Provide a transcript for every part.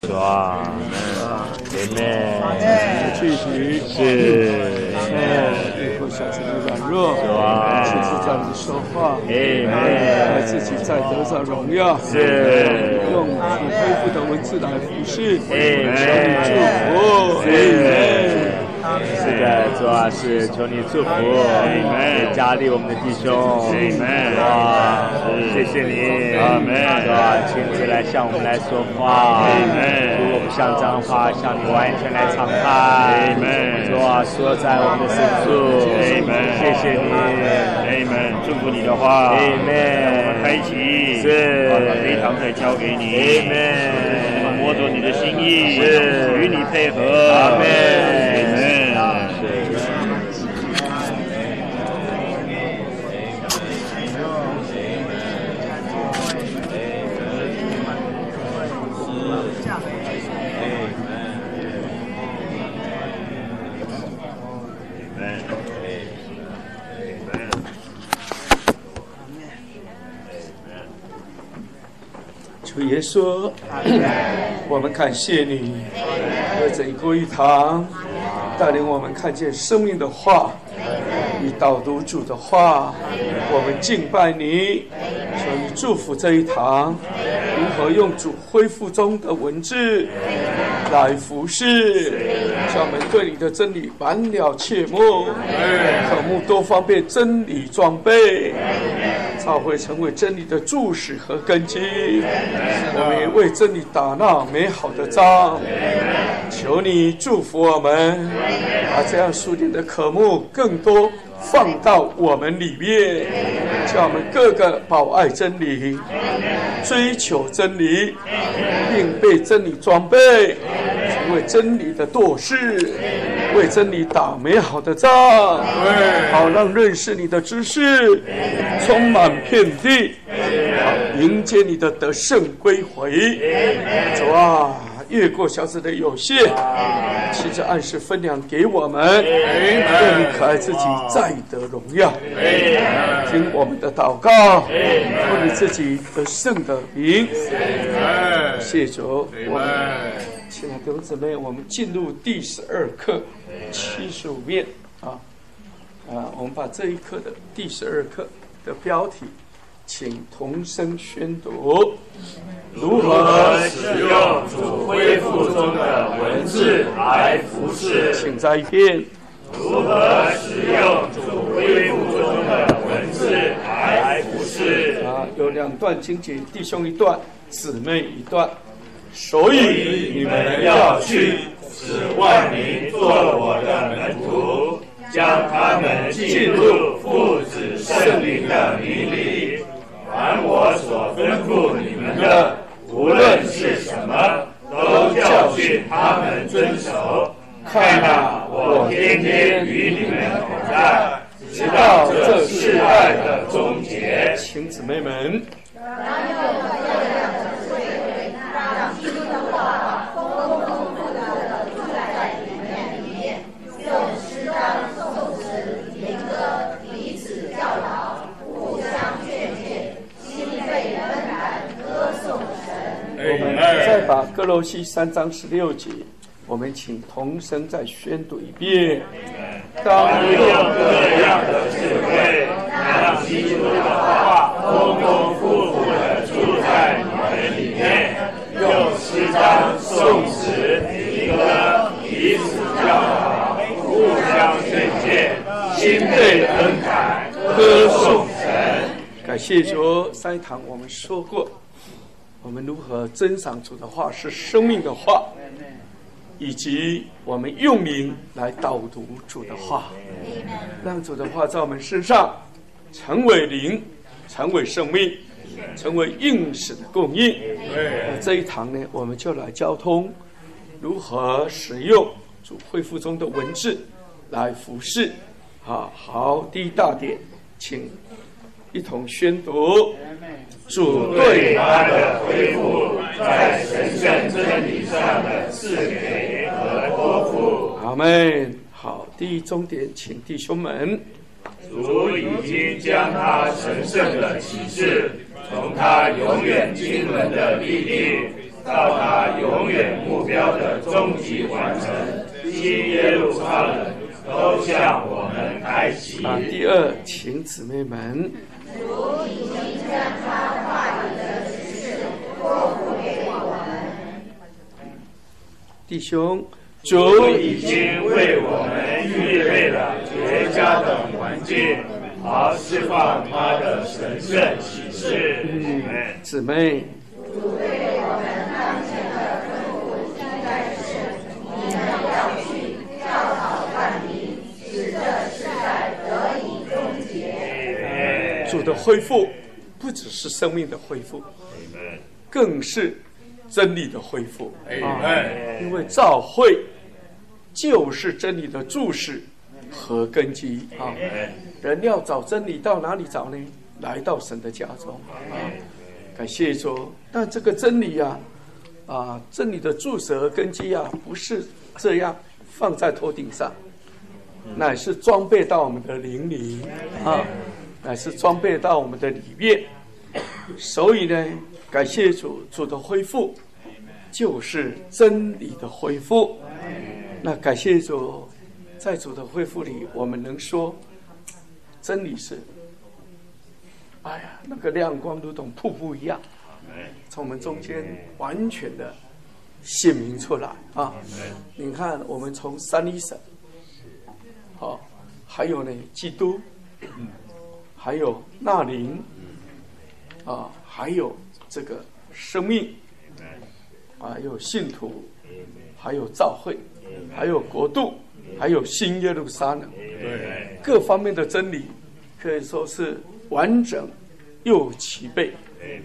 主啊， 具体是， 越过小子的软弱， 主啊， 亲自在你说话， 让自己在得到荣耀， 是， 用主恢复的文字来服侍， 求你祝福， 是的，主啊，是求你祝福，也加力我们的弟兄，主啊，谢谢你，主啊，亲自来向我们来说话，主，我不像脏话，向你完全来敞开，主啊，说在我们的深处，谢谢你， 祝福你的话， 我们开启，把这一堂课交给你，我们摸着你的心意，与你配合， 阿门。 主耶稣，我们感谢你，为这一个一堂带领我们看见生命的话，你导读主的话，我们敬拜你，求你祝福这一堂，如何用主恢复中的文字来服侍，叫我们对你的真理满了切慕，渴慕多方面真理装备，才会成为真理的柱石和根基。我们也为真理打那美好的仗，求你祝福我们，把这样属灵的渴慕更多放到我们里面，叫我们个个保爱真理，追求真理，并被真理装备，成为真理的舵士，为真理打美好的仗，好让认识你的知识充满遍地，好迎接你的得胜归回。主啊，越过小子的有限，其实按时分粮给我们，为你可爱自己再得荣耀。听我们的祷告，为你自己得胜的名。谢主，我们亲爱的弟兄姊妹，我们进入第12课75面我们把这一课的第12课的标题，请同声宣读： 如何使用主恢复中的文字来服侍？ 请再一遍。 如何使用主恢复中的文字来服侍？ 有两段经节，弟兄一段，姊妹一段。所以你们要去，使万民做我的门徒，将他们进入父子圣灵的名里。凡我所吩咐你们的，无论是什么，都教训他们遵守。看哪，我天天与你们同在，直到这世代的终结。 请姊妹们。 让基督的话丰富的住在你们里面，用诗章、颂词、灵歌彼此教导，互相劝诫，心被恩感，歌颂神。 我们再把歌罗西3章16节，我们请同声再宣读一遍。 当用各样的智慧，让基督的话丰富的住在你们里面，用诗章、颂词、灵歌彼此教导，互相劝诫，心被恩感，歌颂神。 感谢主，上一堂我们说过，我们如何珍赏主的话是生命的话，以及我们用灵来导读主的话，让主的话在我们身上成为灵，成为生命，成为应许的供应。这一堂呢，我们就来交通如何使用主恢复中的文字来服侍。好，第一大点，请一同宣读：主对他的恢复，在神圣真理上的赐给和托付。 阿们。好，第一重点，请弟兄们。 主已经将他神圣的启示从他永远经纶的立定到他永远目标的终极完成。新耶路撒冷都向我们开启。 第二，请姊妹们， 主已经将他话语的指示托付给我们。 弟兄， 主已经为我们预备了绝佳的环境，好释放他的神圣启示。 姊妹， 主对我们当前的吩咐应该是：你们要去教导万民，使这世代得以终结。 主的恢复不只是生命的恢复，更是真理的恢复。因为教会就是真理的注释和根基啊。人要找真理，到哪里找呢？来到神的家中啊。感谢主。但这个真理真理的注释和根基不是这样放在头顶上，乃是装备到我们的灵里啊，乃是装备到我们的里面。所以呢，感谢主，主的恢复就是真理的恢复。那感谢主，在主的恢复里，我们能说真理是，那个亮光如同瀑布一样，从我们中间完全的显明出来啊！你看，我们从三一神，还有呢，基督，还有那灵，还有这个生命，还有信徒，还有教会，还有国度，还有新耶路撒冷，各方面的真理可以说是完整又齐备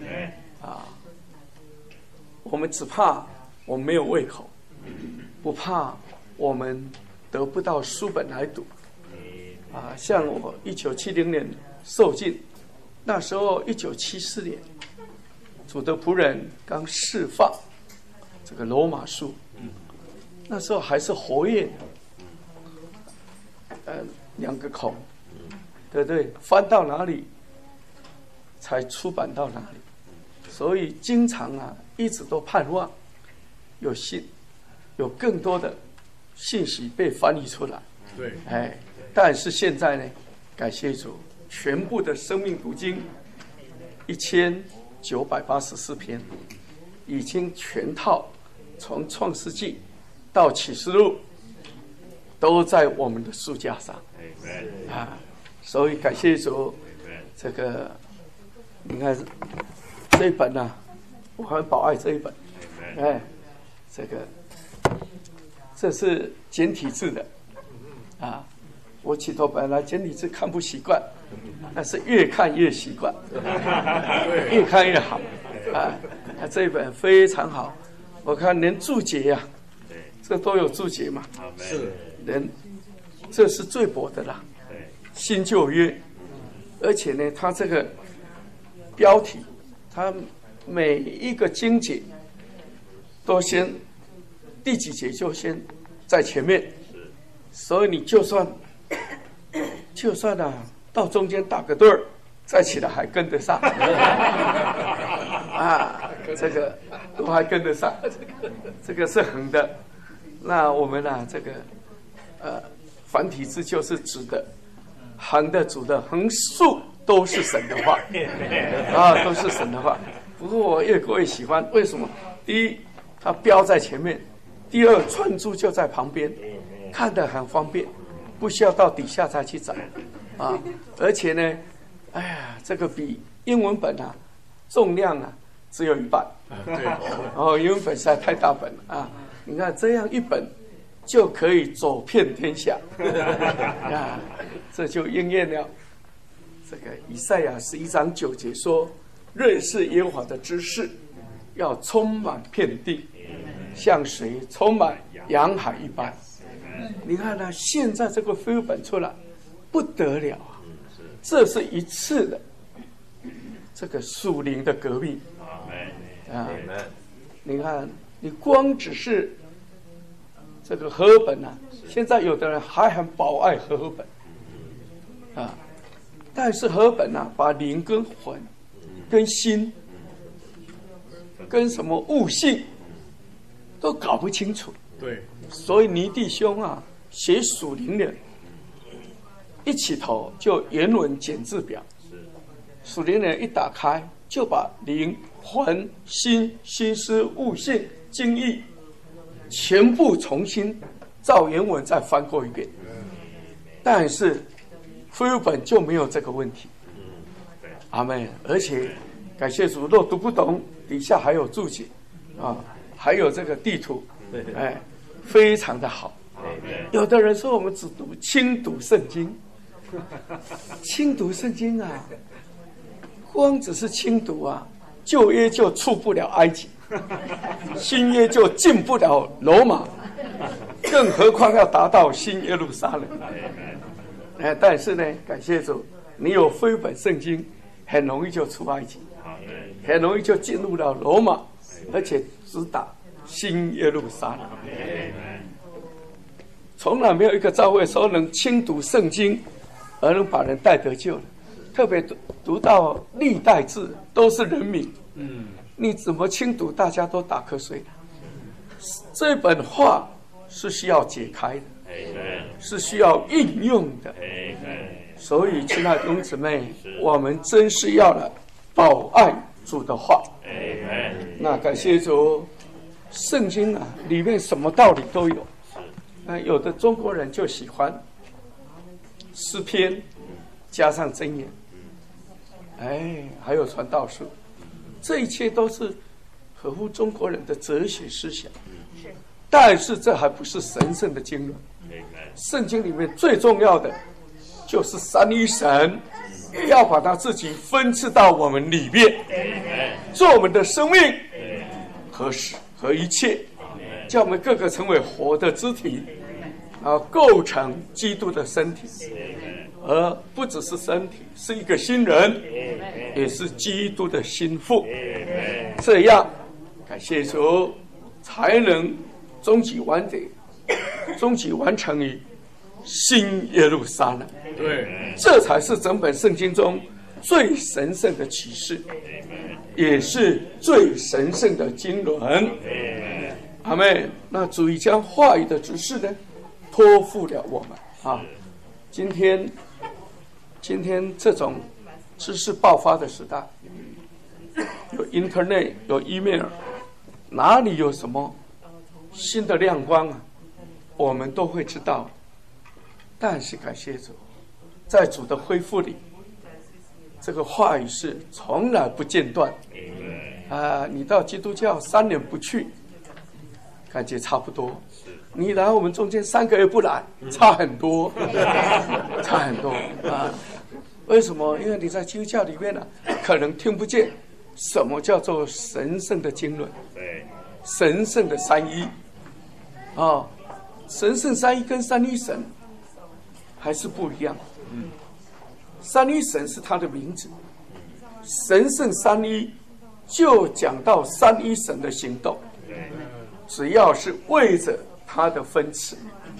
我们只怕我们没有胃口，不怕我们得不到书本来读像我1970年受浸，那时候1974年主的仆人刚释放这个罗马书，那时候还是活页2个孔，对不对？翻到哪里才出版到哪里，所以经常一直都盼望有更多的信息被翻译出来。 对， 但是现在呢，感谢主，全部的生命读经1984篇已经全套，从创世纪到启示录都在我们的书架上所以感谢主，这个你看这一本我很宝爱这一本，这是简体字的我起头本来简体字看不习惯，但是越看越习惯，越看越好这一本非常好，我看连注解这都有注解嘛， 是这是最薄的啦，新旧约，而且呢，它这个标题，它每一个经节都先第几节就先在前面，所以你就算到中间打个对儿，再起来还跟得上这个都还跟得上，这个是横的。那我们这个繁体字就是直的，横的、直的、横竖都是神的话都是神的话。不过我越过越喜欢，为什么？第一，它标在前面；第二，串珠就在旁边，看得很方便，不需要到底下再去找而且呢，这个比英文本重量只有1半英文本实在太大本了你看这样一本就可以走遍天下这就应验了这个以赛亚11章9节说，认识耶和华的知识要充满遍地，像水充满洋海一般。你看现在这个恢复本出来不得了这是一次的这个属灵的革命你看你光只是这个和合本现在有的人还很保爱和合本但是和合本把灵跟魂跟心跟什么悟性都搞不清楚。 对， 所以倪弟兄啊，写属灵的，一起头就原文简字表，属灵人一打开就把灵魂心心思悟性经义全部重新照原文再翻过一遍。但是恢复本就没有这个问题。阿们。而且感谢主，若读不懂，底下还有注解啊，还有这个地图，哎，非常的好。有的人说我们只读轻读圣经，轻读圣经啊，光只是轻读啊，旧约就出不了埃及，新约就进不了罗马，更何况要达到新耶路撒冷。但是呢，感谢主，你有非本圣经，很容易就出埃及，很容易就进入了罗马，而且直达新耶路撒冷。从来没有一个教会说能轻读圣经而能把人带得救的，特别读到历代志都是人名，你怎么轻读大家都打瞌睡的？这本话是需要解开的，是需要应用的。所以亲爱的弟兄姊妹，我们真是要来保爱主的话。那感谢主，圣经啊里面什么道理都有。有的中国人就喜欢诗篇加上箴言，还有传道书，这一切都是合乎中国人的哲学思想。但是这还不是神圣的经论。圣经里面最重要的就是三一神要把他自己分赐到我们里面，做我们的生命和一切，叫我们各个成为活的肢体，构成基督的身体，而不只是身体，是一个新人，也是基督的心腹。这样感谢主，才能终极完成于新耶路撒冷。对，这才是整本圣经中最神圣的启示，也是最神圣的经纶。阿们。那主已将话语的指示呢托付了我们啊。今天这种知识爆发的时代，有 Internet 有 email， 哪里有什么新的亮光啊，我们都会知道。但是感谢主，在主的恢复里，这个话语是从来不间断。你到基督教3年不去，感觉差不多；你来我们中间3个月不来，差很多，差很多啊！为什么？因为你在基督教里面呢，可能听不见什么叫做神圣的经纶，神圣的三一啊，神圣三一跟三一神还是不一样。三一神是他的名字，神圣三一就讲到三一神的行动，只要是为着他的分赐。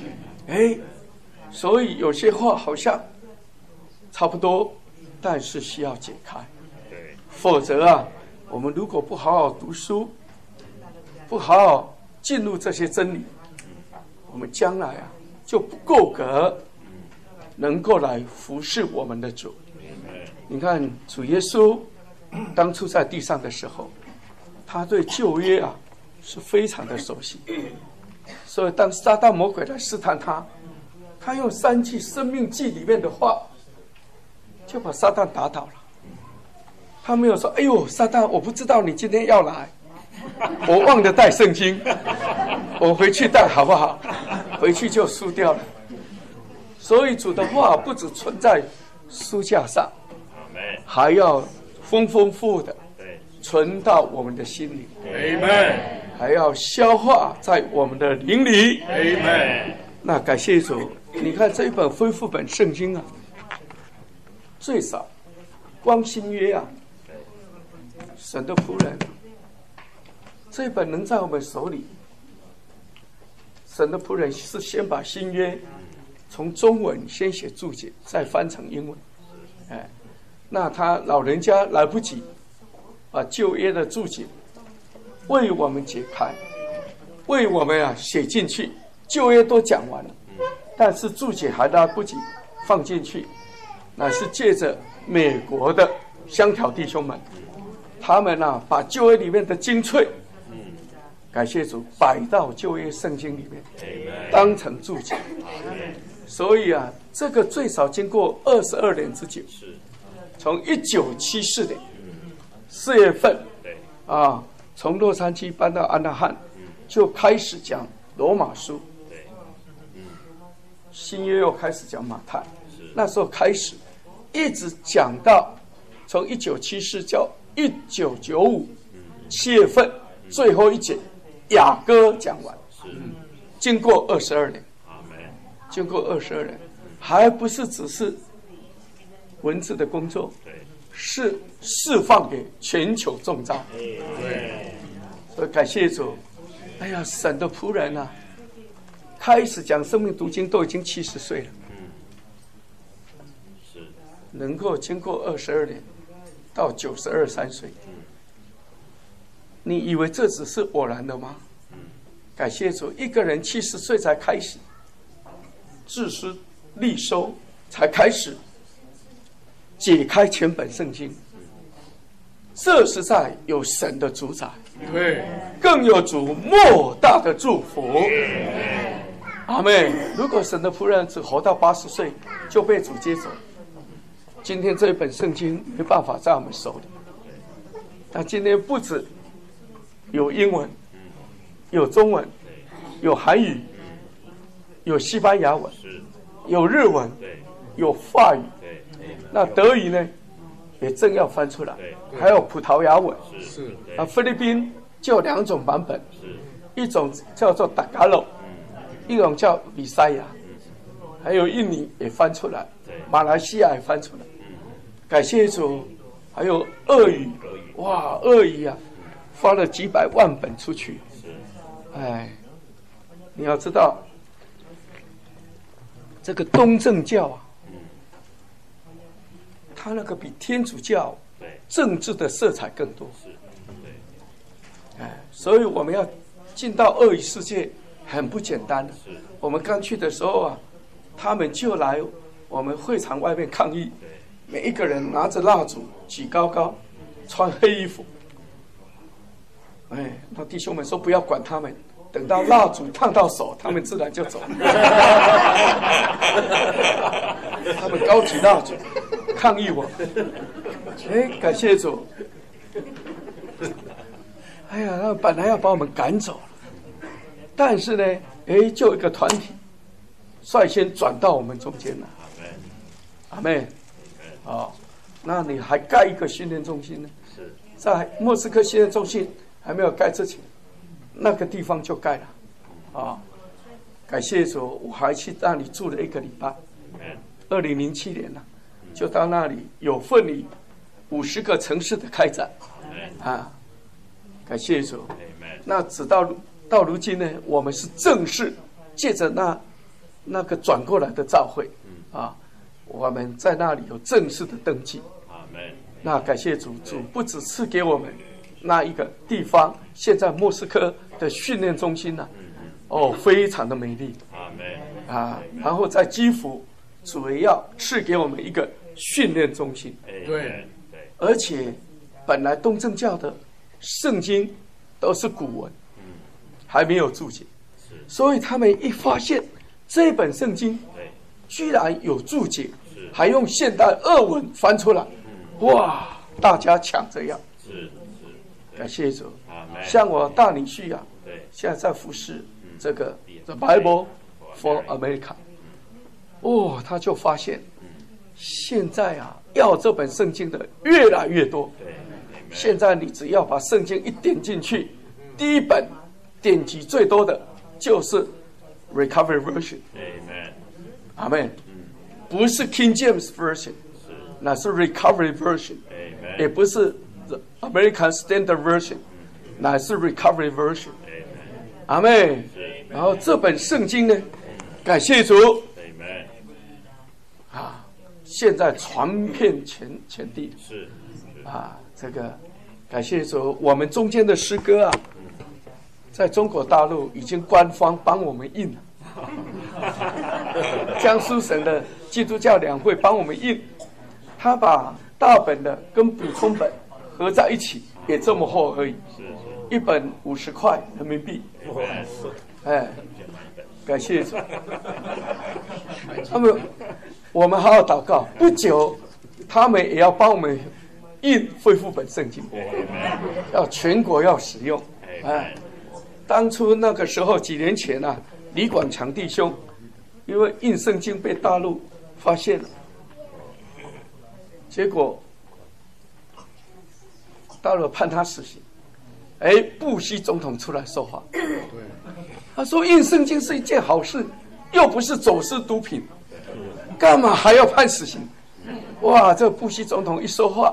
所以有些话好像差不多，但是需要解开。否则啊，我们如果不好好读书，不好好进入这些真理，我们将来啊就不够格能够来服侍我们的主。你看主耶稣当初在地上的时候，他对旧约啊是非常的熟悉，所以当撒旦魔鬼来试探他，他用3句生命记里面的话就把撒旦打倒了。他没有说哎呦撒旦，我不知道你今天要来，我忘了带圣经，我回去带好不好？回去就输掉了。所以主的话不只存在书架上，还要丰丰富的存到我们的心里，还要消化在我们的灵里。那感谢主，你看这一本恢复本圣经啊，最少光新约啊，神的仆人这一本能在我们手里，神的仆人是先把新约从中文先写注解，再翻成英文。那他老人家来不及把旧约的注解为我们解开， 为我们写进去，旧约都讲完了，但是注解还来不及放进去，乃是借着美国的香条弟兄们，他们把旧约里面的精粹，感谢主，摆到旧约圣经里面，当成注解。所以这个最少经过22年之久，从1974年4月份从洛杉矶搬到安纳汉，就开始讲罗马书，新约又开始讲马太，那时候开始一直讲到从1974到1995 7月份最后一节雅歌讲完，经过22年，经过22年，还不是只是文字的工作，是释放给全球众召。所以感谢主，哎呀，神的仆人开始讲生命读经都已经70岁了，能够经过22年到92、3岁，你以为这只是偶然的吗？感谢主，一个人70岁才开始自私利收，才开始解开全本圣经，这实在有神的主宰，更有主莫大的祝福。阿们。如果神的仆人只活到80岁就被主接走，今天这一本圣经没办法在我们手里。但今天不止有英文，有中文，有韩语，有西班牙文，有日文，有法语，那德语呢也正要翻出来，还有葡萄牙文。菲律宾就有2种版本，一种叫做达嘎洛，一种叫比赛亚，还有印尼也翻出来，马来西亚也翻出来。感谢主，还有俄语，哇，俄语发了几百万本出去。哎，你要知道，这个东正教它那个比天主教政治的色彩更多。所以我们要进到俄语世界很不简单的。我们刚去的时候他们就来我们会场外面抗议，每一个人拿着蜡烛举高高，穿黑衣服。那弟兄们说不要管他们，等到蜡烛烫到手，他们自然就走了。他们高举蜡烛抗议我，感谢主。哎呀，他们本来要把我们赶走了，但是呢，就一个团体率先转到我们中间了。阿妹，那你还盖一个训练中心呢？在莫斯科训练中心还没有盖之前，那个地方就盖了。感谢主，我还去那里住了1个礼拜。2007年就到那里有份于50个城市的开展。感谢主。那直到如今呢，我们是正式借着那个转过来的召会我们在那里有正式的登记。那感谢主，主不只赐给我们那一个地方，现在莫斯科的训练中心非常的美丽。然后在基辅，主也要赐给我们一个训练中心。对，而且本来东正教的圣经都是古文，还没有注解，所以他们一发现这本圣经居然有注解，还用现代俄文翻出来，哇，大家抢着要。感谢主。像我大女婿现在在服侍这个 The Bible for America， 他就发现现在要这本圣经的越来越多。现在你只要把圣经一点进去，第一本点击最多的就是 Recovery Version。阿们。不是 King James Version， 那是 Recovery Version， 也不是 The American Standard Version， 乃是 Recovery Version。阿们。然后这本圣经呢，感谢主，现在传遍全地。这个感谢主，我们中间的诗歌在中国大陆已经官方帮我们印了。江苏省的基督教两会帮我们印，他把大本的跟补充本合在一起，也这么厚而已，一本50块人民币。哎，感谢主。我们好好祷告，不久他们也要帮我们印恢复本圣经，要全国要使用。哎，当初那个时候几年前啊，李广强弟兄因为印圣经被大陆发现了，结果大陆判他死刑。哎，布希总统出来说话，他说印圣经是一件好事，又不是走私毒品，干嘛还要判死刑？哇，这布希总统一说话，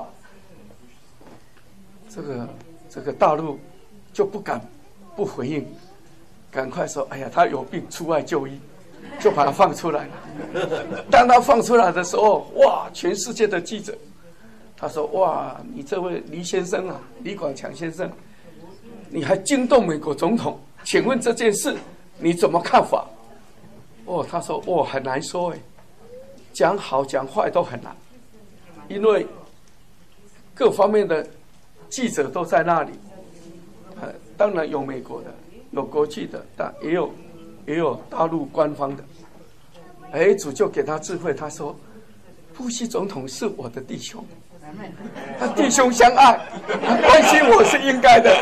这个大陆就不敢不回应，赶快说，哎呀，他有病，出外就医，就把他放出来了。当他放出来的时候，哇，全世界的记者，他说，哇，你这位黎先生啊，李广强先生，你还惊动美国总统，请问这件事你怎么看法？哦，他说，哦，很难说哎，讲好讲坏都很难，因为各方面的记者都在那里，当然有美国的，有国际的，但也有大陆官方的。哎，主就给他智慧，他说，布希总统是我的弟兄，他弟兄相爱，他关心我是应该的。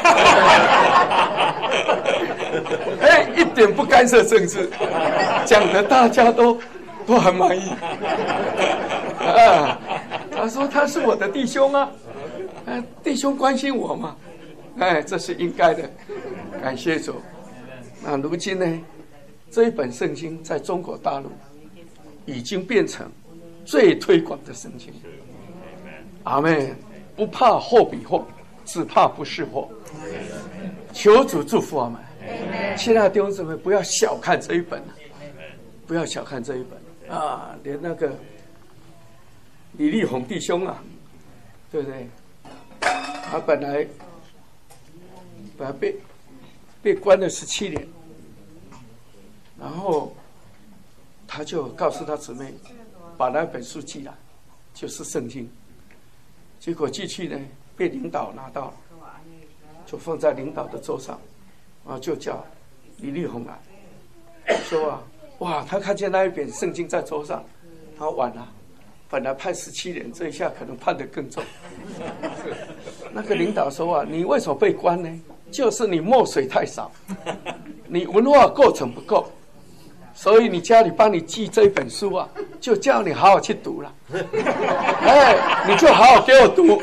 哎，一点不干涉政治，讲的大家都很满意。啊，他说他是我的弟兄啊，弟兄关心我嘛，哎，这是应该的，感谢主。那如今呢，这一本圣经在中国大陆已经变成最推广的圣经。阿们，不怕货比货，只怕不是货。求主祝福我们。亲爱的弟兄姊妹，不要小看这一本，不要小看这一本啊！连那个李立宏弟兄啊，对不对？他本来被关了17年，然后他就告诉他姊妹，把那本书寄来，就是圣经。结果寄去呢，被领导拿到了，就放在领导的桌上，然后就叫李立宏来，说啊，哇，他看见那一本圣经在桌上，他完了，本来判17年，这一下可能判得更重。那个领导说啊，你为什么被关呢？就是你墨水太少，你文化构成不够，所以你家里帮你寄这一本书啊，就叫你好好去读了。哎，你就好好给我读。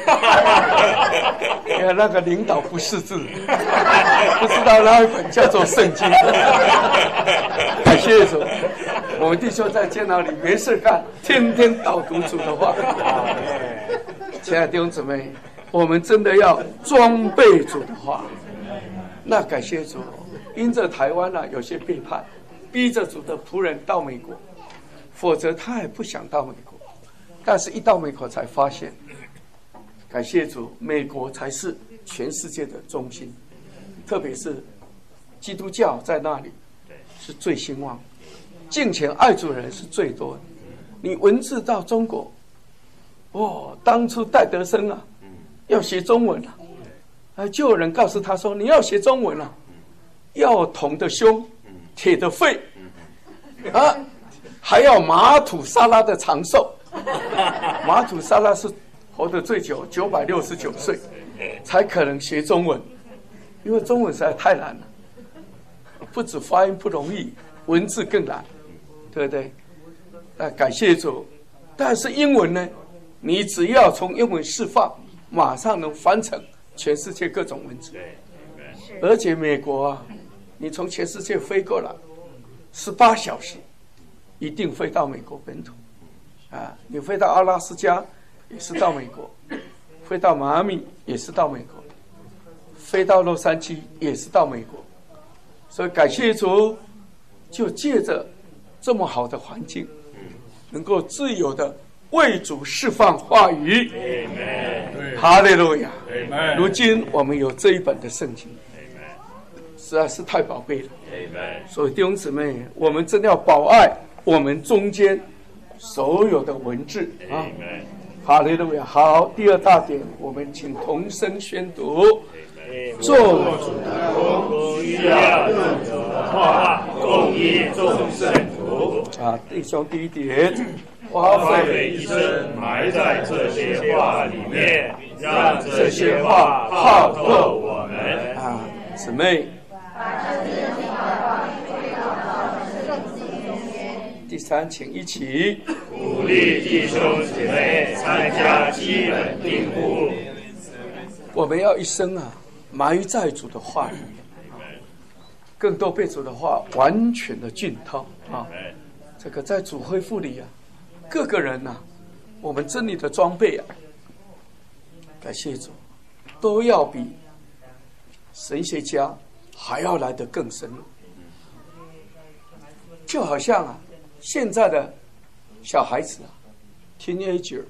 那个领导不识字，不知道那一本叫做圣经。感谢主，我们弟兄在监牢里没事干，天天导读主的话。亲爱的弟兄姊妹，我们真的要装备主的话。那感谢主，因着台湾啊有些背叛，逼着主的仆人到美国，否则他也不想到美国。但是一到美国才发现，感谢主，美国才是全世界的中心，特别是基督教在那里是最兴旺，敬虔爱主人是最多的。你文字到中国，哦，当初戴德生啊要学中文啊，就有人告诉他说，你要学中文啊，要铜的胸，铁的肺，啊，还要马土沙拉的长寿。马土沙拉是活得最久，969岁，才可能学中文，因为中文实在太难了，不止发音不容易，文字更难，对不对？那感谢主，但是英文呢，你只要从英文释放，马上能翻成全世界各种文字。而且美国啊，你从全世界飞过来18小时，一定飞到美国本土啊！你飞到阿拉斯加也是到美国，飞到迈阿密也是到美国，飞到洛杉矶也是到美国。所以感谢主，就借着这么好的环境，能够自由的为主释放话语。哈利路亚！如今我们有这一本的圣经， 实在是太宝贝了。所以弟兄姊妹，我们真的要保爱我们中间所有的文字啊。哈利路亚！好，第二大点，我们请同声宣读：做主的工，需要用主的话，供应众圣徒。弟兄，第一点，花费一生埋在这些话里面，让这些话泡透我们。姊妹。第三，请一起鼓励弟兄姐妹参加基本订户。我们要一生埋在主的话里面，更多被主的话完全的浸透这个在主恢复里各个人我们真理的装备感谢主，都要比神学家还要来得更深入。就好像现在的小孩子teenager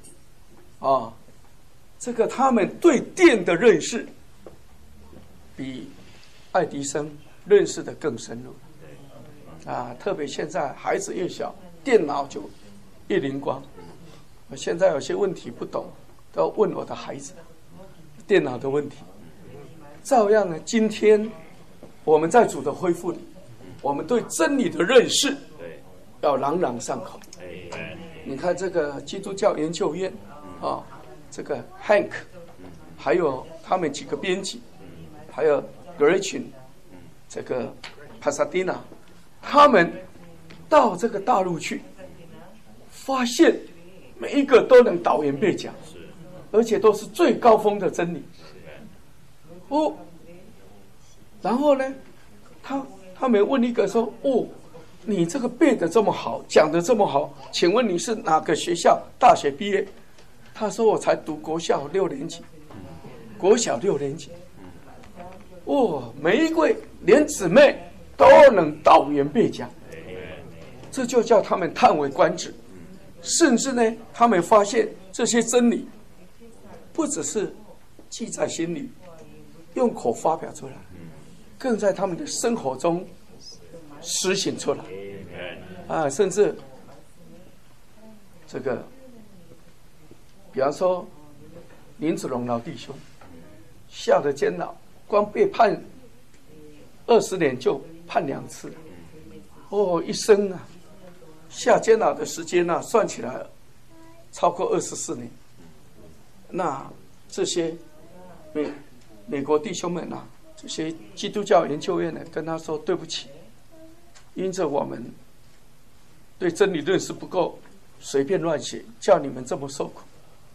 这个他们对电的认识比爱迪生认识的更深入特别现在孩子越小，电脑就越灵光。我现在有些问题不懂，都要问我的孩子电脑的问题。照样今天我们在主的恢复里，我们对真理的认识要朗朗上口。你看这个基督教研究院这个 Hank 还有他们几个编辑，还有 Gretchen 这个 Pasadena， 他们到这个大陆去，发现每一个都能导言背讲，而且都是最高峰的真理。然后呢，他们问一个说：你这个背得这么好，讲得这么好，请问你是哪个学校大学毕业？他说：我才读国小6年级，国小6年级。每一位连姊妹都能导言背讲，这就叫他们叹为观止。甚至呢，他们发现这些真理不只是记在心里，用口发表出来，更在他们的生活中实行出来甚至这个比方说林子龙老弟兄下的监牢，光被判20年就判2次一生下监牢的时间算起来超过24年。那这些美国弟兄们这些基督教研究院跟他说：对不起，因着我们对真理认识不够，随便乱写，叫你们这么受苦。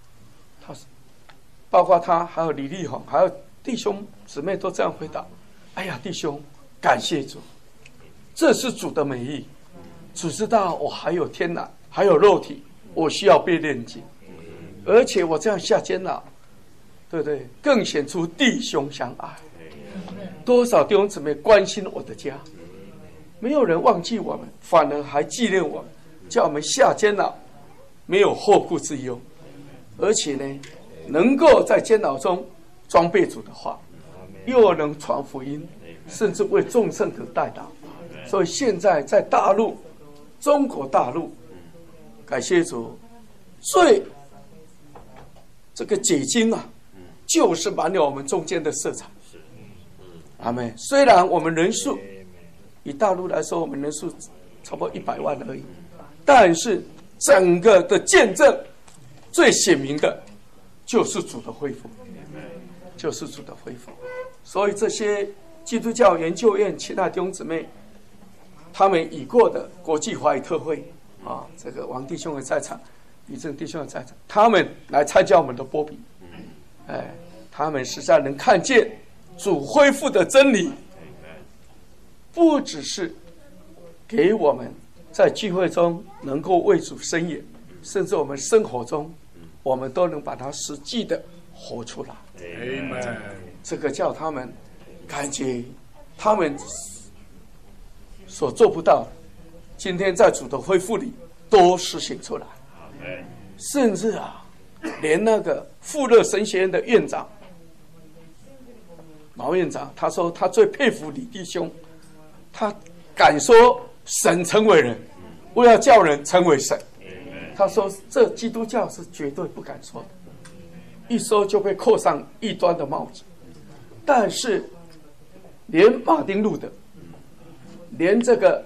包括他还有李立宏还有弟兄姊妹都这样回答：哎呀，弟兄，感谢主，这是主的美意。主知道我还有天然，还有肉体，我需要被炼净，而且我这样下监牢，对不对？更显出弟兄相爱。多少弟兄姊妹关心我的家，没有人忘记我们，反而还纪念我们，叫我们下监牢没有后顾之忧，而且呢，能够在监牢中装备主的话，又能传福音，甚至为众圣徒代祷。所以现在在大陆，中国大陆，感谢主，最这个解经就是满了我们中间的色彩。阿们。虽然我们人数以大陆来说，我们人数差不多100万而已，但是整个的见证最显明的就是主的恢复，就是主的恢复。所以这些基督教研究院其他弟兄姊妹，他们已过的国际华语特会这个王弟兄也在场，李正弟兄也在场，他们来参加我们的播比，他们实在能看见主恢复的真理，不只是给我们在聚会中能够为主伸言，甚至我们生活中，我们都能把它实际的活出来。这个叫他们感觉他们所做不到的，今天在主的恢复里都实行出来。甚至连那个富勒神学院的院长毛院长，他说他最佩服李弟兄，他敢说神成为人，不要叫人成为神。他说这基督教是绝对不敢说的，一说就被扣上异端的帽子。但是连马丁路德，连这个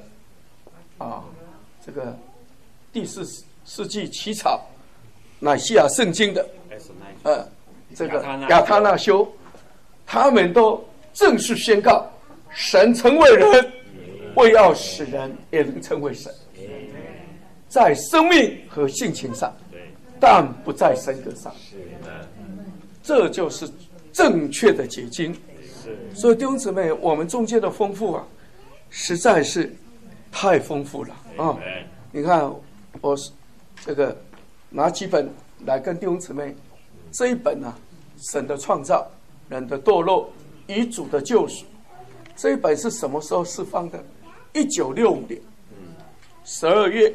第4世纪起草乃西亚圣经的这个亚他那修，他们都正式宣告神成为人，为要使人也能成为神，在生命和性情上，但不在神格上。这就是正确的解经。所以弟兄姊妹，我们中间的丰富啊，实在是太丰富了啊！你看，我这个拿几本来跟弟兄姊妹，这一本啊，神的创造，人的堕落，与主的救赎。这一本是什么时候释放的？1965年12月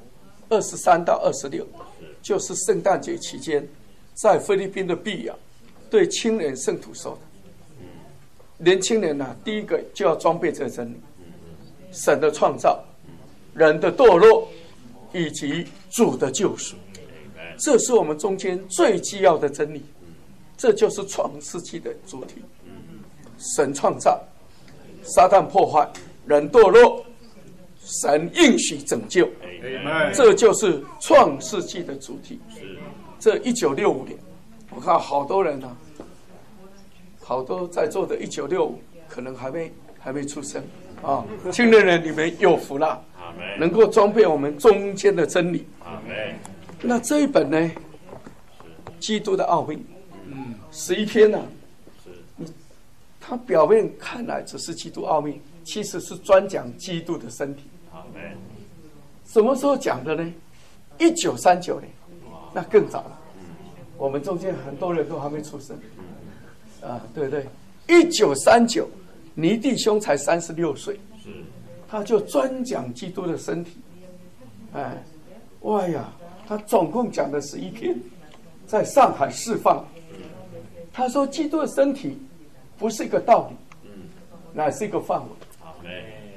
23到26，就是圣诞节期间，在菲律宾的碧雅对青年圣徒说的。年轻人啊，第一个就要装备这个真理：神的创造，人的堕落，以及主的救赎。这是我们中间最基要的真理。这就是创世纪的主题：神创造，撒旦破坏，人堕落，神应许拯救。这就是创世纪的主题。这1965年，我看好多人啊，好多在座的1965可能还没出生啊！青年人你们有福了，能够装备我们中间的真理。那这一本呢，基督的奥秘，11篇呢，它表面看来只是基督奥秘，其实是专讲基督的身体。什么时候讲的呢？1939年，那更早了。我们中间很多人都还没出生。对对，1939，尼弟兄才36岁，他就专讲基督的身体。哇呀，他总共讲了11篇，在上海释放。他说，基督的身体不是一个道理，乃是一个范围；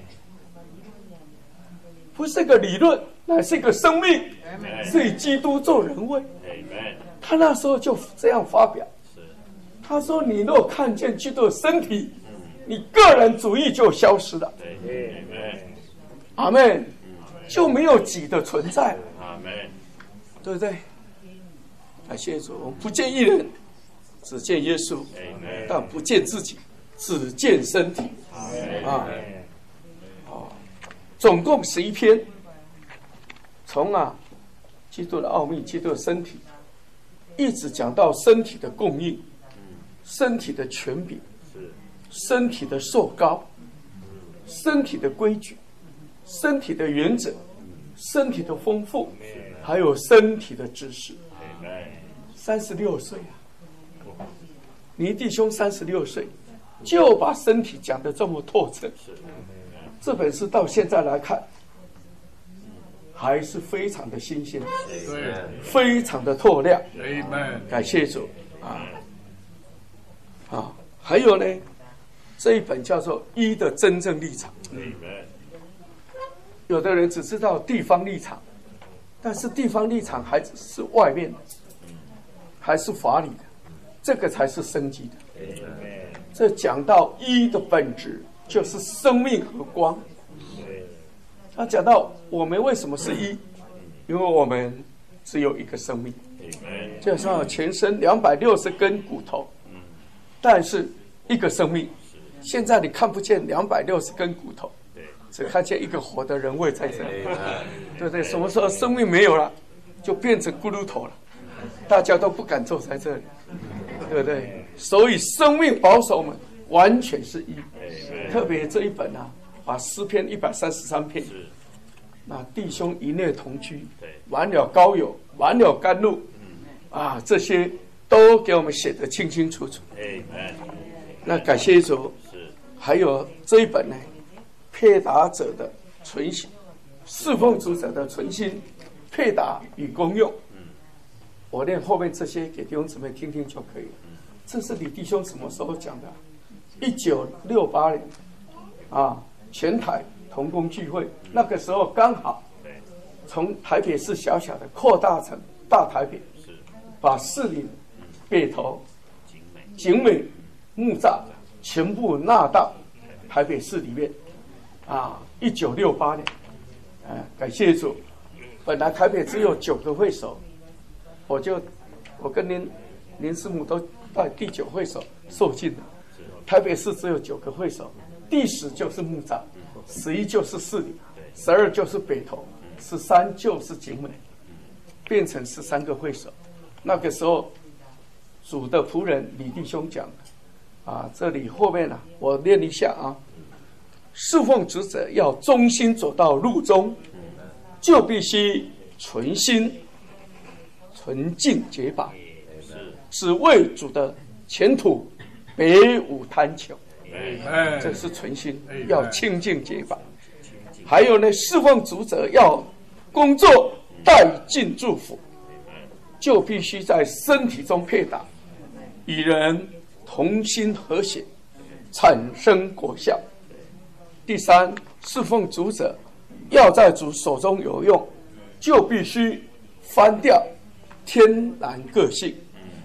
不是一个理论，乃是一个生命，是以基督做人位。他那时候就这样发表。他说：“你若看见基督的身体，你个人主义就消失了。阿们，就没有己的存在。对不对？感谢主，我们不见一人，只见耶稣；但不见自己，只见身体。总共11篇，从基督的奥秘、基督的身体，一直讲到身体的供应。”身体的权柄，身体的受膏，身体的规矩，身体的原则，身体的丰富，还有身体的知识。36岁尼弟兄36岁就把身体讲得这么透彻。这本书到现在来看，还是非常的新鲜，非常的透亮。感谢主还有呢，这一本叫做《一的真正立场》。有的人只知道地方立场，但是地方立场还是外面的，还是法理的，这个才是生机的。这讲到一的本质就是生命和光。他讲到我们为什么是一，因为我们只有一个生命，就像全身260根骨头。但是一个生命，现在你看不见260根骨头，只看见一个活的人位在这里，对不对？什么时候生命没有了，就变成骷髅头了，大家都不敢坐在这里，对不对？所以生命保守们完全是一。特别这一本把诗篇133篇，那弟兄一内同居，完了高友，完了甘露，这些都给我们写得清清楚楚。那感谢主。还有这一本呢，配搭者的存心，侍奉主者的存心，配搭与功用。我念后面这些给弟兄姊妹听听就可以了。这是李弟兄什么时候讲的 1968年全台同工聚会，那个时候刚好从台北市小小的扩大成大台北，把士林、北投、景美、木栅全部纳到台北市里面。1968年，感谢主。本来台北只有9个会所，我跟林师母都在第9会所受尽了。台北市只有9个会所，第10就是木栅，11就是士林，12就是北投，13就是景美，变成13个会所。那个时候，主的仆人李弟兄讲的，这里后面我念一下侍奉主者要忠心走到路中，就必须存心、纯净洁白，只为主的前途，别无贪求。这是存心，要清净洁白。还有呢，侍奉主者要工作带进祝福，就必须在身体中配搭，与人同心和谐，产生果效。第3，侍奉主者要在主手中有用，就必须翻掉天然个性，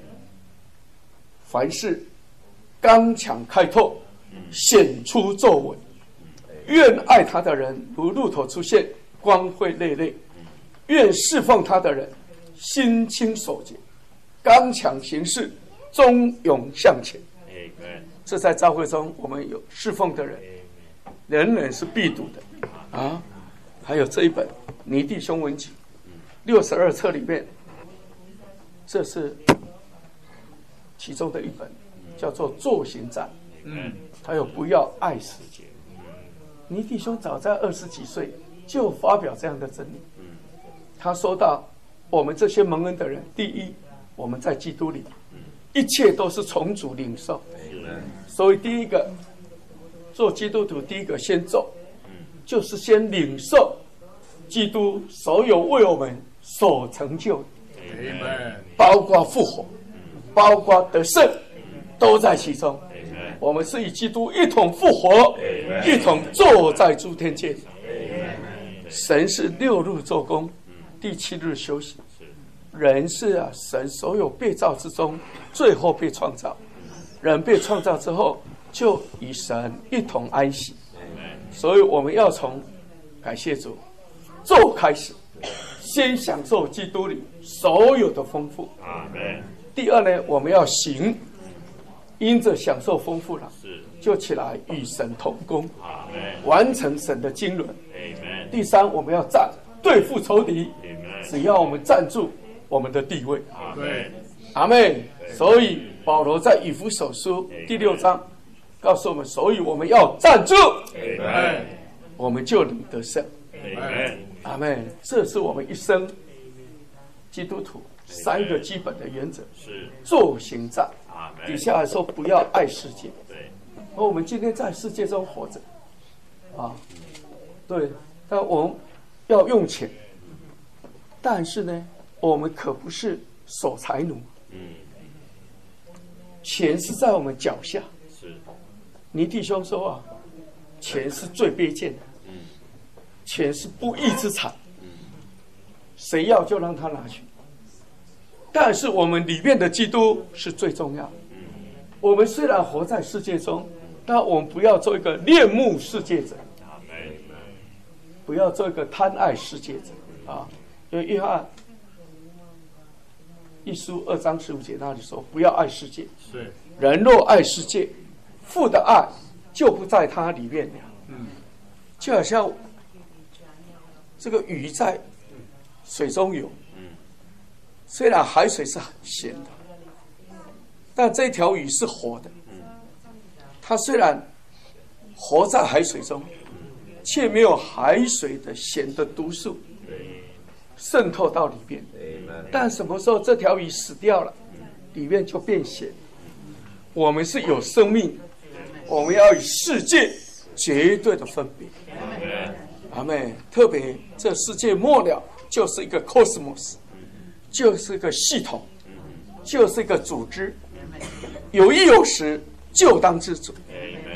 凡事刚强开拓，显出皱纹。愿爱他的人如路头出现，光辉累累；愿侍奉他的人心清守洁，刚强行事，忠勇向前。这在教会中，我们有侍奉的人，人人是必读的还有这一本倪弟兄文集62册里面，这是其中的一本，叫做做行赞。他有不要爱世界。倪弟兄早在20几岁就发表这样的真理。他说到，我们这些蒙恩的人，第一，我们在基督里，一切都是从主领受。所以第一个做基督徒，第一个先做，就是先领受基督所有为我们所成就的，包括复活，包括得胜，都在其中。我们是与基督一同复活，一同坐在诸天界。神是6日做工，第7日休息。人是神所有被造之中最后被创造。人被创造之后，就与神一同安息。所以我们要从感谢主做开始，先享受基督里所有的丰富。第2呢，我们要行，因着享受丰富了，就起来与神同工，完成神的经纶。第3，我们要站，对付仇敌，只要我们站住我们的地位。阿们。所以保罗在以弗所书第6章告诉我们，所以我们要站住，我们就能得胜。阿们。这是我们一生基督徒3个基本的原则：做行赞。底下还说不要爱世界。而我们今天在世界中活着，对，但我们要用钱，但是呢，我们可不是守财奴。钱是在我们脚下。倪弟兄说钱是最卑贱的，钱是不义之财，谁要就让他拿去。但是我们里面的基督是最重要的。我们虽然活在世界中，但我们不要做一个恋慕世界者，不要做一个贪爱世界者因为约翰一书2章15节那里说，不要爱世界。人若爱世界，父的爱就不在他里面了。就好像这个鱼在水中游，虽然海水是很咸的，但这条鱼是活的。它虽然活在海水中，却没有海水的咸的毒素渗透到里面。但什么时候这条鱼死掉了，里面就变咸。我们是有生命，我们要与世界绝对的分别。阿们。特别这世界末了就是一个 cosmos， 就是一个系统，就是一个组织，有一有时就当知足。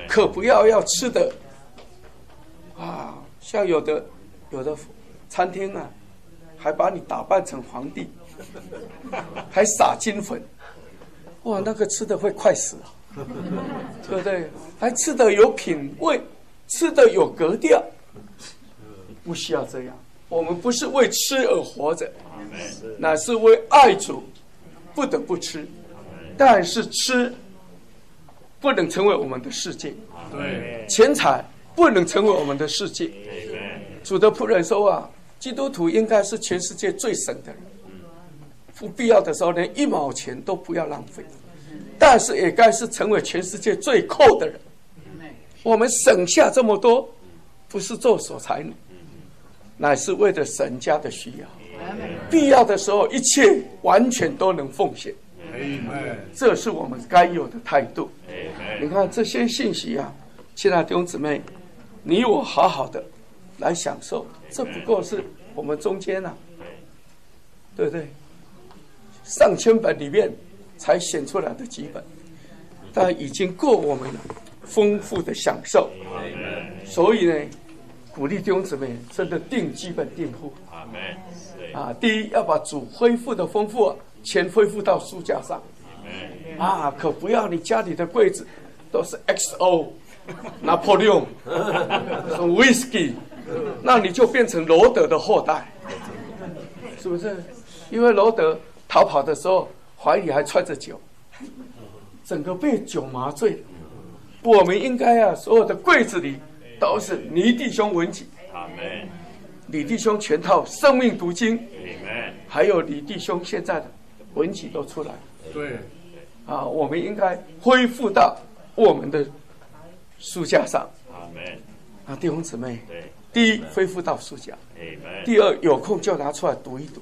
可不要吃的啊，像有的餐厅啊，还把你打扮成皇帝，还撒金粉，哇，那个吃的会快死啊，对不对？还吃的有品味，吃的有格调，不需要这样。我们不是为吃而活着，乃是为爱主不得不吃。但是吃不能成为我们的世界，钱财不能成为我们的世界。主的仆人说啊，基督徒应该是全世界最省的人，不必要的时候连1毛钱都不要浪费，但是也该是成为全世界最抠的人。我们省下这么多，不是做守财奴，乃是为了神家的需要，必要的时候一切完全都能奉献。这是我们该有的态度。你看这些信息啊，亲爱的弟兄姊妹，你我好好的来享受，这不过是我们中间啊，对不对？上千本里面才选出来的几本，但已经够我们丰富的享受。所以呢，鼓励弟兄姊妹真的定基本定户。第一要把主恢复的丰富钱恢复到书架上。可不要你家里的柜子都是 XO、拿破仑、whisky， 那你就变成罗德的后代，是不是？因为罗德逃跑的时候怀里还揣着酒，整个被酒麻醉了。我们应该所有的柜子里都是倪弟兄文集，李弟兄全套生命读经，还有李弟兄现在的文集都出来。对，我们应该恢复到我们的书架上。弟兄姊妹，第一恢复到书架，第二有空就拿出来读一读。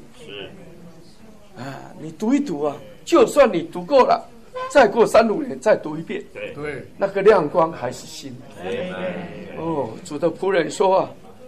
你读一读就算你读够了，再过3-5年再读一遍，对，那个亮光还是新的。主的仆人说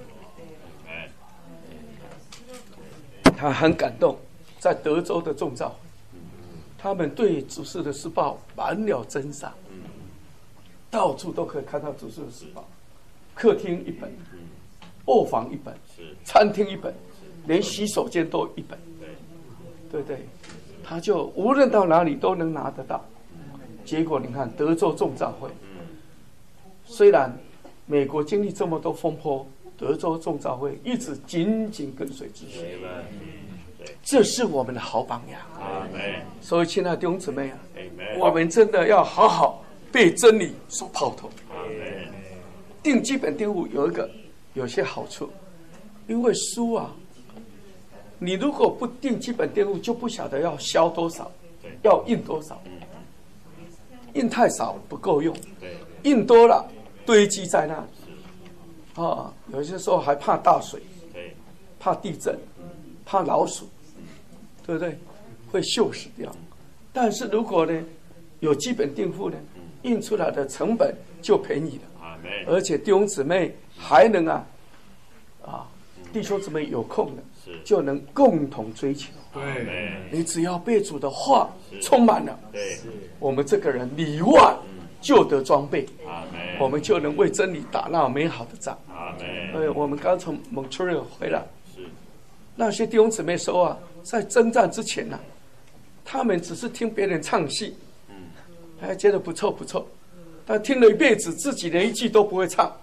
他很感动，在德州的众召，他们对主事的时报满了真赏，到处都可以看到主事的时报，客厅1本，卧房1本，餐厅1本，连洗手间都1本，对不对？他就无论到哪里都能拿得到。结果你看德州众召会，虽然美国经历这么多风波，德州众召会一直紧紧跟随之前，这是我们的好榜样。所以亲爱的弟兄姊妹我们真的要好好被真理所泡透。定基本定户有些好处，因为书你如果不定基本定户，就不晓得要销多少，要印多少，印太少不够用，印多了堆积在那里。有些时候还怕大水，怕地震，怕老鼠，对不对？会锈蚀掉。但是如果呢有基本定户呢，印出来的成本就便宜了，而且弟兄姊妹还能弟兄姊妹有空的就能共同追求。你只要被主的话充满了，我们这个人里外就得装备，我们就能为真理打那美好的仗。我们刚从 Montreal 回来，那些弟兄姊妹说在征战之前他们只是听别人唱戏，还觉得不错不错，但听了一辈子自己连一句都不会唱。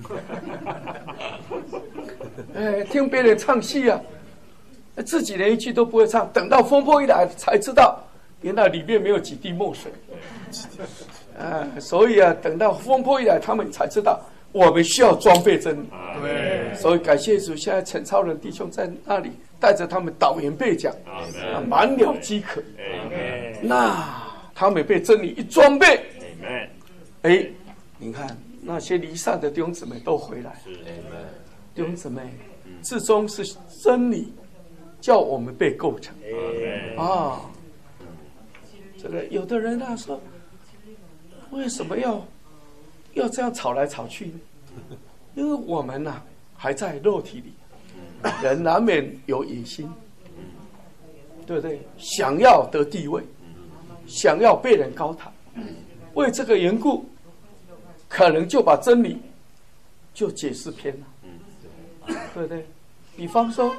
听别人唱戏自己连一句都不会唱，等到风波一来才知道原来里面没有几滴墨水。所以等到风波一来他们才知道我们需要装备真理。所以感谢主，现在陈超人弟兄在那里带着他们导言背讲，满了饥渴。那他们被真理一装备，你看那些离散的弟兄姊妹都回来。弟兄姊妹，至终是真理叫我们被构成。这个有的人说，为什么要这样吵来吵去呢？因为我们还在肉体里，人难免有野心，对不对？想要得地位，想要被人高抬，为这个缘故可能就把真理就解释偏了，对不对？比方说，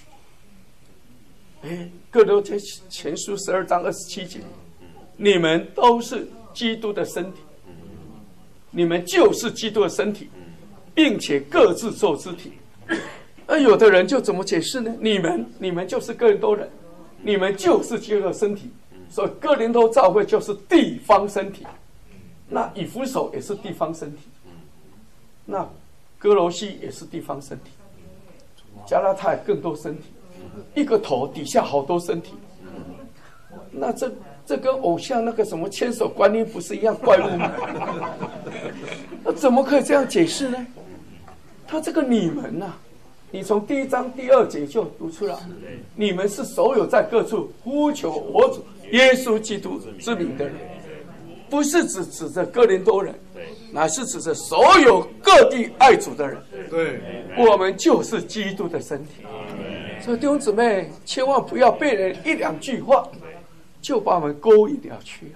哥罗西前书12章27节，你们都是基督的身体，你们就是基督的身体，并且各自做肢体。而有的人就怎么解释呢？你们就是哥林多人，你们就是基督的身体，所以哥林多教会就是地方身体，那以弗所也是地方身体，那哥罗西也是地方身体，加拉太更多身体，一个头底下好多身体。那这跟偶像那个什么千手观音不是一样怪物吗？那怎么可以这样解释呢？他这个你们啊，你从第1章第2节就读出来，你们是所有在各处呼求我主耶稣基督之名的人，不是指着哥林多人，乃是指着所有各地爱主的人。对，我们就是基督的身体。所以弟兄姊妹，千万不要被人1、2句话就把我们勾引了去。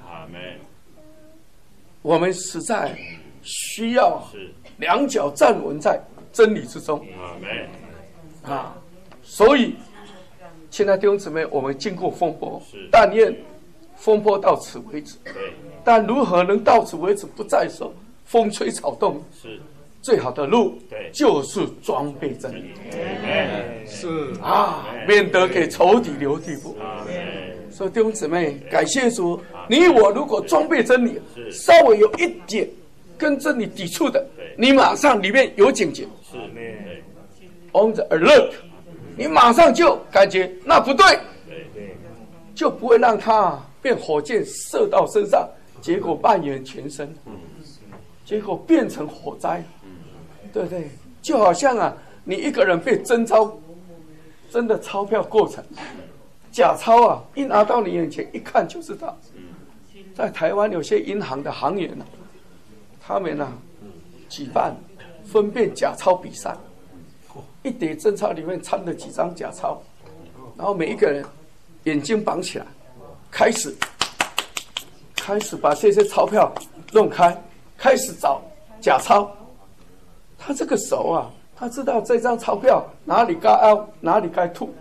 我们实在需要两脚站稳在真理之中。所以亲爱的弟兄姊妹，我们经过风波，但愿风波到此为止。但如何能到此为止，不再说风吹草动，最好的路就是装备真理。免得给仇敌留地步。所以弟兄姊妹，感谢主，你我如果装备真理，稍微有一点跟真理抵触的，你马上里面有警觉，on the alert， 你马上就感觉那不对，就不会让它变火箭射到身上，结果蔓延全身，结果变成火灾，对不对？就好像你一个人被真的钞票过程，假钞一拿到你眼前一看就知道。在台湾有些银行的行员他们举办分辨假钞比赛，一叠真钞里面掺了几张假钞，然后每一个人眼睛绑起来，开始把这些钞票弄开，开始找假钞。他这个手他知道这张钞票哪里该凹，哪里该吐。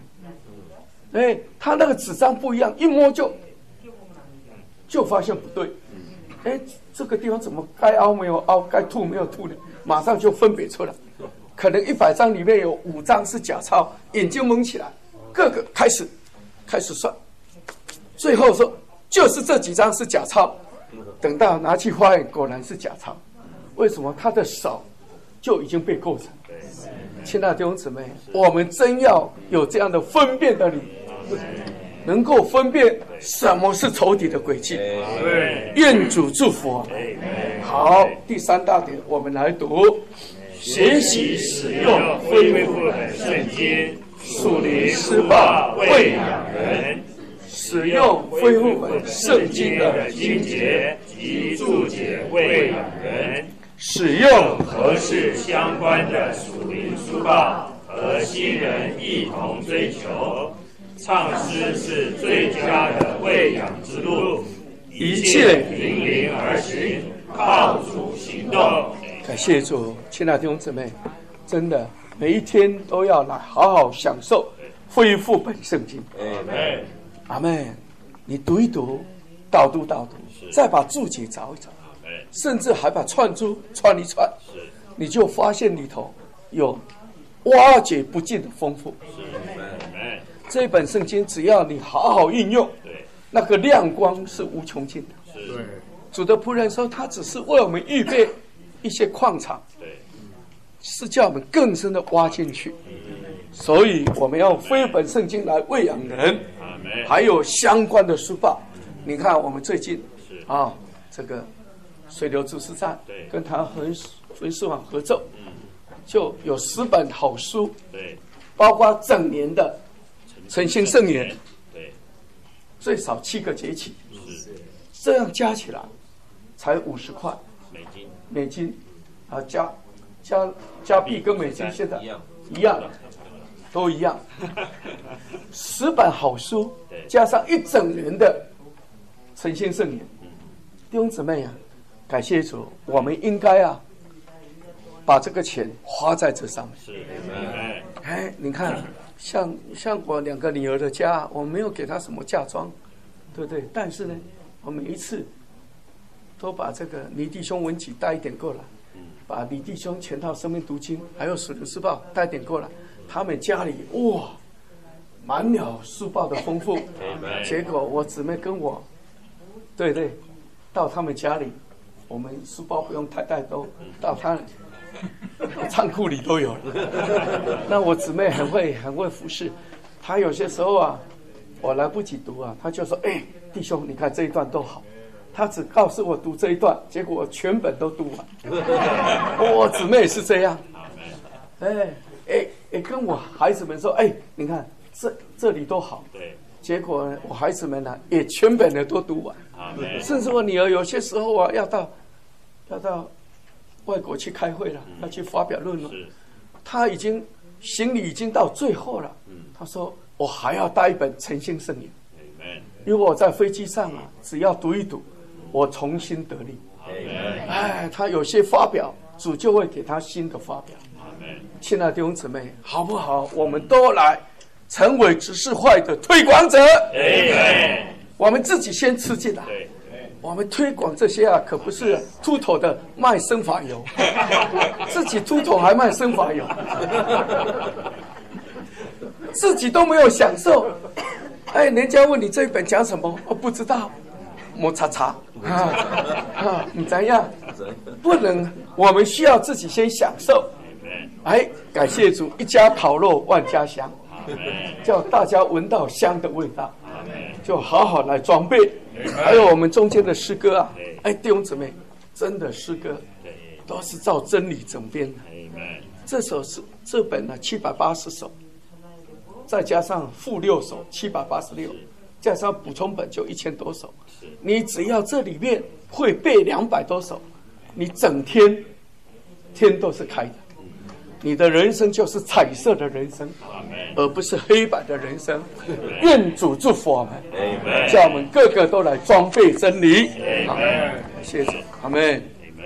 他那个纸张不一样，一摸就发现不对。这个地方怎么该凹没有凹，该吐没有吐呢？马上就分别出来。可能100张里面有5张是假钞，眼睛蒙起来，各个开始算，最后说就是这几张是假钞。等到拿去发现，果然是假钞。为什么？他的手就已经被构成。亲爱的弟兄姊妹，我们真要有这样的分辨的灵，能够分辨什么是仇敌的诡计。愿主祝福。好，第3大点，我们来读：学习使用恢复的圣经，属灵施报喂养人。使用恢复本圣经的经节及注解喂养人。使用合适相关的属灵书报，和新人一同追求。唱诗是最佳的喂养之路，一切凭灵而行，靠主行动。感谢主，亲爱的弟兄姊妹，真的每一天都要来好好享受恢复本圣经。阿们。你读一读，导读，再把注解找一找，甚至还把串珠串一串，你就发现里头有挖掘不尽的丰富。这本圣经只要你好好运用，那个亮光是无穷尽的。主的仆人说，他只是为我们预备一些矿场，是叫我们更深的挖进去。所以我们要非本圣经来喂养人，还有相关的书报。你看我们最近这个水流主持站跟台湾回书网合作，就有10本好书，包括整年的诚心圣言，最少7个节气，这样加起来才50块美金，加币跟美金现在一样，都一样。10本好书加上1整年的诚心圣言，弟兄姊妹感谢主，我们应该把这个钱花在这上面。 是， 你看，像我2个女儿的家，我没有给她什么嫁妆，对不对？但是呢，我每一次都把这个李弟兄文集带一点过来，把李弟兄全套生命读经，还有属灵书报带一点过来。他们家里哇，满了书报的丰富。结果我姊妹跟我，对，到他们家里，我们书包不用太带多，到他仓库里都有了。那我姊妹很会服侍，她有些时候我来不及读她就说：“弟兄，你看这一段都好。”她只告诉我读这一段，结果我全本都读完。我姊妹也是这样，跟我孩子们说：“你看这里都好。”对。结果我孩子们也全本的都读完。甚至我女儿有些时候要到外国去开会了，要去发表论文，他行李已经到最后了。他说我还要带一本诚信圣言，因为我在飞机上只要读一读，我重新得力。他有些发表，主就会给他新的发表。亲爱的弟兄姊妹，好不好？我们都来成为知识会的推广者。我们自己先吃进来。我们推广这些可不是秃头的卖生发油，自己秃头还卖生发油，自己都没有享受。人家问你这一本讲什么，我不知道，摩擦擦你怎样？不能，我们需要自己先享受。感谢主，一家烤肉万家香，叫大家闻到香的味道，就好好来装备。还有我们中间的诗歌弟兄姊妹，真的诗歌都是照真理整编的。这本780首，再加上附6首786，加上补充本就1000多首。你只要这里面会背200多首，你整天都是开的。你的人生就是彩色的人生，而不是黑白的人生。愿主祝福我们，叫我们个个都来装备真理。谢谢主，阿们。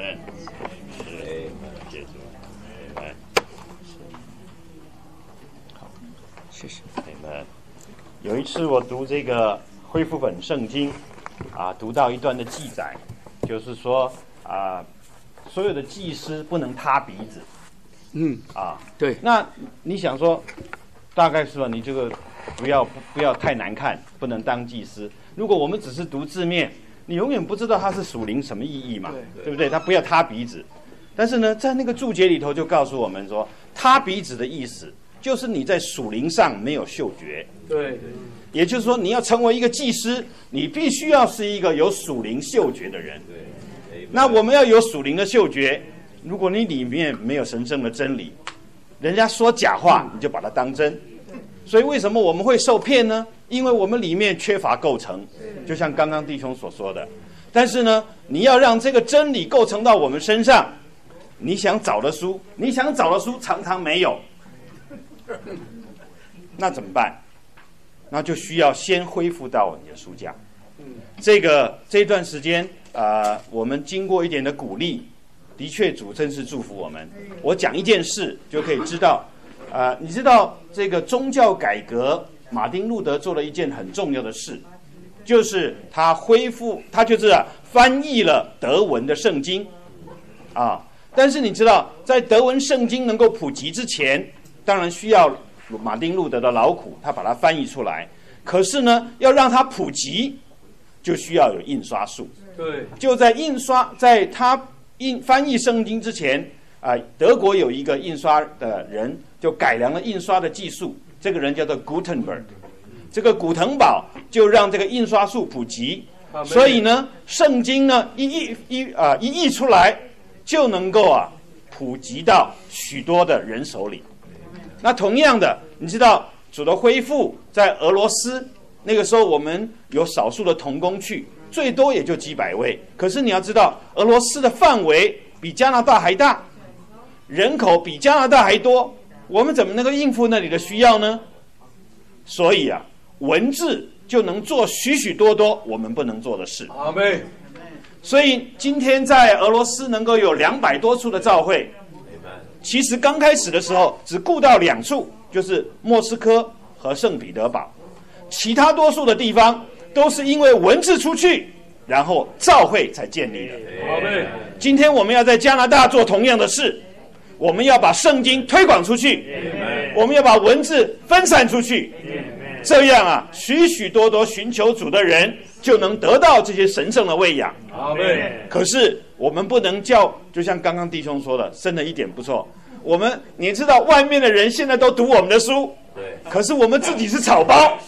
谢谢。 有一次我读这个恢复本圣经读到一段的记载，就是说所有的祭司不能塌鼻子。 对。 那你想说，大概是说你这个不要太难看，不能当祭司。如果我们只是读字面，你永远不知道它是属灵什么意义嘛，对不对？它不要塌鼻子。但是呢，在那个注解里头就告诉我们说，塌鼻子的意思就是你在属灵上没有嗅觉。 对。 也就是说，你要成为一个祭司，你必须要是一个有属灵嗅觉的人。那我们要有属灵的嗅觉。如果你里面没有神圣的真理，人家说假话你就把它当真。所以为什么我们会受骗呢？因为我们里面缺乏构成，就像刚刚弟兄所说的。但是呢，你要让这个真理构成到我们身上，你想找的书常常没有，那怎么办？那就需要先恢复到你的书架。这段时间我们经过一点的鼓励，的确主真是祝福我们。我讲一件事就可以知道，你知道这个宗教改革，马丁路德做了一件很重要的事，就是他就是翻译了德文的圣经但是你知道，在德文圣经能够普及之前，当然需要马丁路德的劳苦，他把它翻译出来。可是呢，要让它普及，就需要有印刷术。 对， 就在他翻译圣经之前德国有一个印刷的人就改良了印刷的技术，这个人叫做 Gutenberg。这个古腾堡就让这个印刷术普及，所以呢，圣经呢一译出来，就能够普及到许多的人手里。那同样的，你知道主的恢复在俄罗斯，那个时候我们有少数的同工去，最多也就几百位。可是你要知道，俄罗斯的范围比加拿大还大，人口比加拿大还多，我们怎么能够应付那里的需要呢？所以文字就能做许许多多我们不能做的事。 阿们。 所以今天在俄罗斯能够有200多处的教会，其实刚开始的时候只顾到2处，就是莫斯科和圣彼得堡，其他多数的地方都是因为文字出去，然后教会才建立的。今天我们要在加拿大做同样的事，我们要把圣经推广出去，我们要把文字分散出去，这样啊，许许多多寻求主的人就能得到这些神圣的喂养。可是我们不能叫，就像刚刚弟兄说的，真的一点不错。你知道外面的人现在都读我们的书，可是我们自己是草包，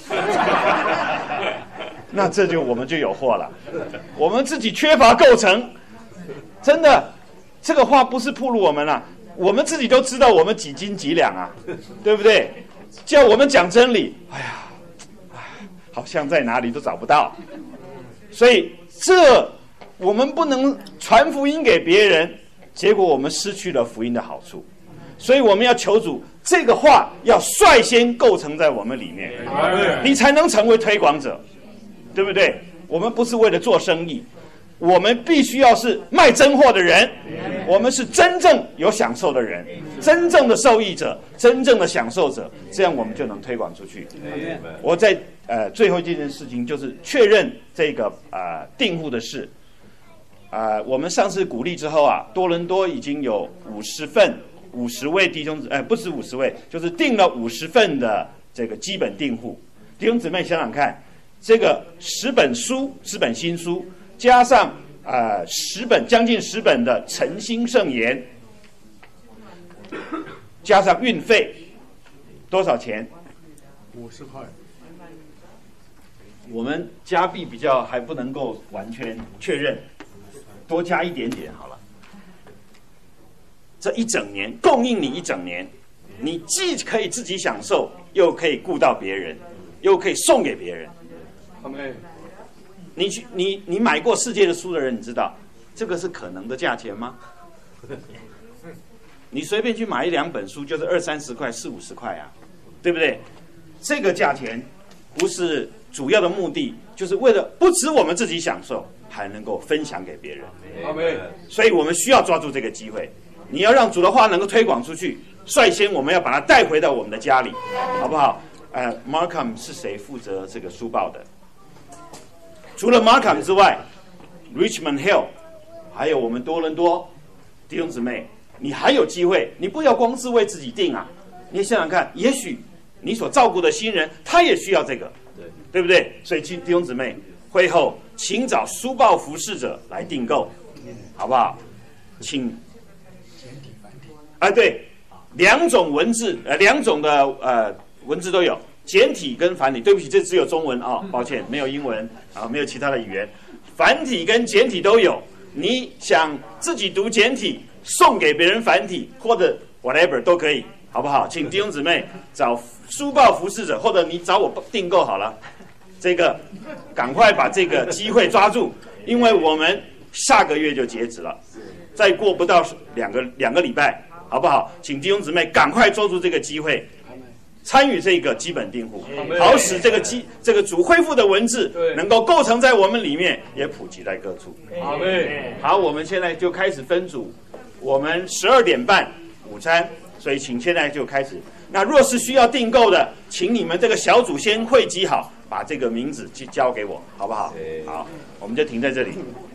那我们就有祸了。我们自己缺乏构成，真的，这个话不是暴露我们啊，我们自己都知道我们几斤几两啊，对不对？叫我们讲真理，好像在哪里都找不到。所以我们不能传福音给别人，结果我们失去了福音的好处。所以我们要求主，这个话要率先构成在我们里面，你才能成为推广者，对不对？我们不是为了做生意，我们必须要是卖真货的人，我们是真正有享受的人，真正的受益者，真正的享受者，这样我们就能推广出去。我在最后这件事情就是确认这个订户的事。我们上次鼓励之后啊，多伦多已经有50位弟兄不是50位，就是订了50份的这个基本订户。弟兄姊妹想想看，这个10本新书，加上将近10本的诚心圣言，加上运费，多少钱？50块。我们加币比较还不能够完全确认，多加一点点好了。这一整年供应你一整年，你既可以自己享受，又可以顾到别人，又可以送给别人。你买过世界的书的人，你知道这个是可能的价钱吗？你随便去买1-2本书，就是20-30块、40-50块啊，对不对？这个价钱不是主要的目的，就是为了不止我们自己享受，还能够分享给别人。所以我们需要抓住这个机会。你要让主的话能够推广出去，率先我们要把它带回到我们的家里，好不好？Markham 是谁负责这个书报的？除了 Markham 之外 ，Richmond Hill， 还有我们多伦多弟兄姊妹，你还有机会。你不要光自为自己定啊！你想想看，也许你所照顾的新人，他也需要这个，对不对？所以弟兄姊妹，会后请找书报服侍者来订购，好不好？请。对，2种文字，2种的文字都有，简体跟繁体。对不起，这只有中文啊，抱歉，没有英文啊，没有其他的语言。繁体跟简体都有。你想自己读简体，送给别人繁体，或者 whatever 都可以，好不好？请弟兄姊妹找书报服侍者，或者你找我订购好了。这个赶快把这个机会抓住，因为我们下个月就截止了，再过不到两个礼拜。好不好？请弟兄姊妹赶快抓住这个机会，参与这个基本订户，好使这个主恢复的文字能够构成在我们里面，也普及在各处。好，我们现在就开始分组，我们12点半午餐，所以请现在就开始。那若是需要订购的，请你们这个小组先汇集好，把这个名字去交给我，好不好？好，我们就停在这里。